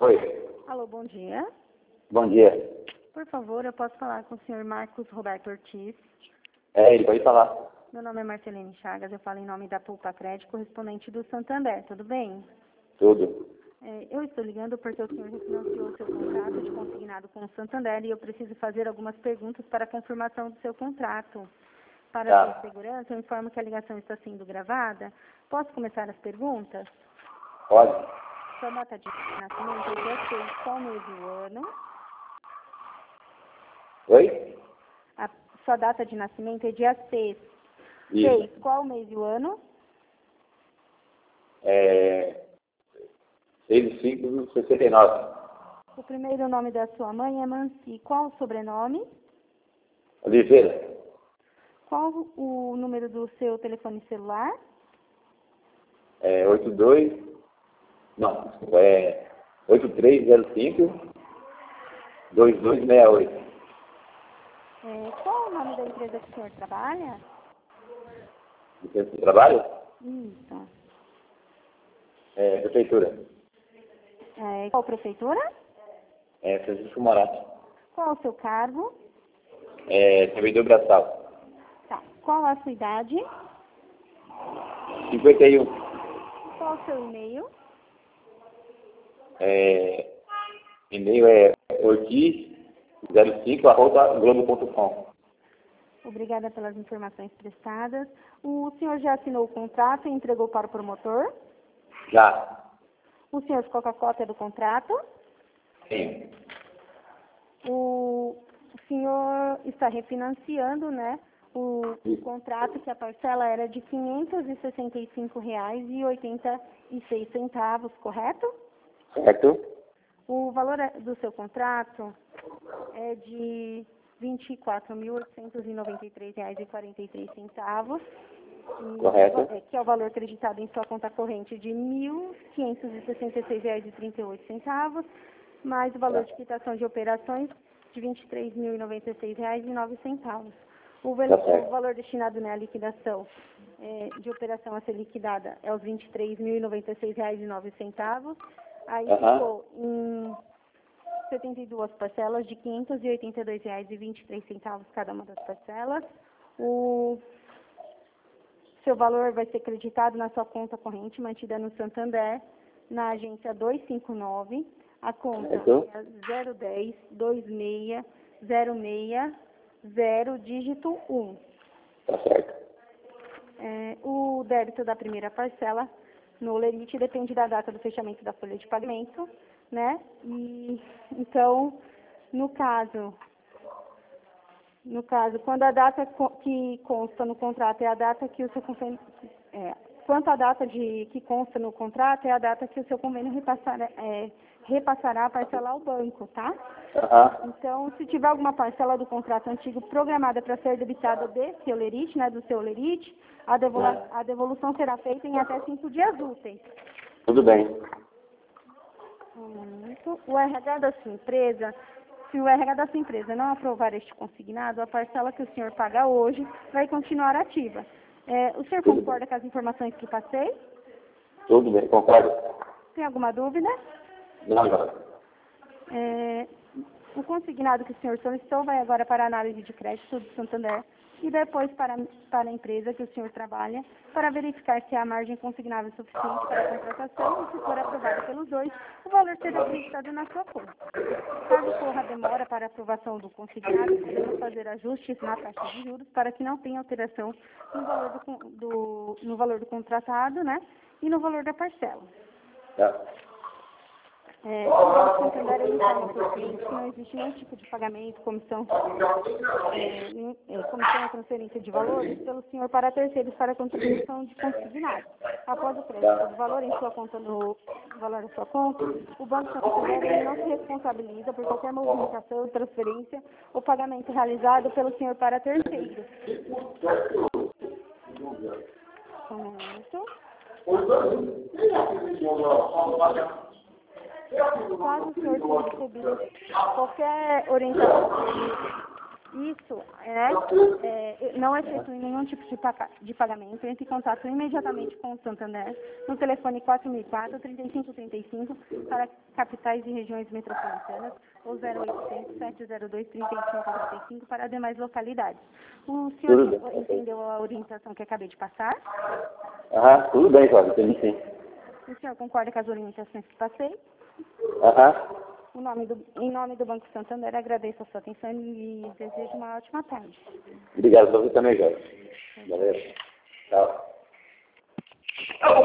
Oi, Alô, bom dia. bom dia. Por favor, eu posso falar com o senhor Marcos Roberto Ortiz. Ele pode falar. Meu nome é Marcelene Chagas, eu falo em nome da Pulpa Crédito, correspondente do Santander, tudo bem? Tudo. Eu estou ligando porque o senhor refinanciou seu contrato de consignado com o Santander e eu preciso fazer algumas perguntas para a confirmação do seu contrato. Para Tá. ter segurança, eu informo que a ligação está sendo gravada. Posso começar as perguntas? Pode? Sua data de nascimento é dia 6, qual mês e o ano? Oi? Sua data de nascimento é dia 6. Isso. 6, qual mês e o ano? 6/5/69. O primeiro nome da sua mãe é Manci. Qual o sobrenome? Oliveira. Qual o número do seu telefone celular? 82. Não, desculpa, 8305-2268. Qual o nome da empresa que o senhor trabalha? Licença de trabalho? Isso. Prefeitura. Qual prefeitura? Francisco Morato. Qual o seu cargo? Servidor braçal. Tá. Qual a sua idade? 51. Qual o seu e-mail? E-mail é ortiz05@globo.com. Obrigada pelas informações prestadas. O senhor já assinou o contrato e entregou para o promotor? Já. O senhor ficou com a cópia do contrato? Sim. O senhor está refinanciando, né, o contrato que a parcela era de R$ 565,86, correto? Certo? O valor do seu contrato é de R$ 24.893,43. Correto. Que é o valor acreditado em sua conta corrente de R$ 1.566,38, mais o valor de quitação de operações de R$ 23.096,09. O valor destinado à liquidação de operação a ser liquidada é os R$ 23.096,09. Aí ficou em 72 parcelas de R$ 582,23 cada uma das parcelas. O seu valor vai ser creditado na sua conta corrente, mantida no Santander, na agência 259, a conta é 010-26-06-0, dígito 1. Tá certo. O débito da primeira parcela no Lerite depende da data do fechamento da folha de pagamento, né? E, então, no caso, quando a data que consta no contrato é a data que o seu convênio, quanto a data que consta no contrato é a data que o seu convênio repassará a parcela ao banco, tá? Então, se tiver alguma parcela do contrato antigo programada para ser debitada desse Olerite, né, do seu Olerite, a devolução será feita em até 5 dias úteis. Tudo bem. O RH da sua empresa, se o RH da sua empresa não aprovar este consignado, a parcela que o senhor paga hoje vai continuar ativa. O senhor concorda com as informações que passei? Tudo bem, concordo. Tem alguma dúvida? Não, não. O consignado que o senhor solicitou vai agora para a análise de crédito do Santander e depois para a empresa que o senhor trabalha, para verificar se a margem consignada é suficiente para a contratação e, se for aprovada pelos dois, o valor será acreditado na sua conta. Caso ocorra demora para a aprovação do consignado, devemos fazer ajustes na taxa de juros para que não tenha alteração no valor do contratado, né, e no valor da parcela. Tá. O Banco Santander informa para o cliente que não existe nenhum tipo de pagamento, comissão ou transferência de valores pelo senhor para terceiros para contribuição de consignado. Após o crédito do valor em sua conta, no valor da sua conta, o Banco Santander não se responsabiliza por qualquer movimentação, transferência ou pagamento realizado pelo senhor para terceiros. Caso o senhor tenha recebido qualquer orientação Isso, não efetue nenhum tipo de pagamento. Entre em contato imediatamente com o Santander no telefone 4004-3535 para capitais e regiões metropolitanas ou 0800-702-3535 para demais localidades. O senhor entendeu a orientação que acabei de passar? Aham, tudo bem, Cláudio, entendi sim. O senhor concorda com as orientações que passei? Aham. Em nome do Banco Santander, agradeço a sua atenção e desejo uma ótima tarde. Obrigado, você também, Jorge. Valeu. Tchau.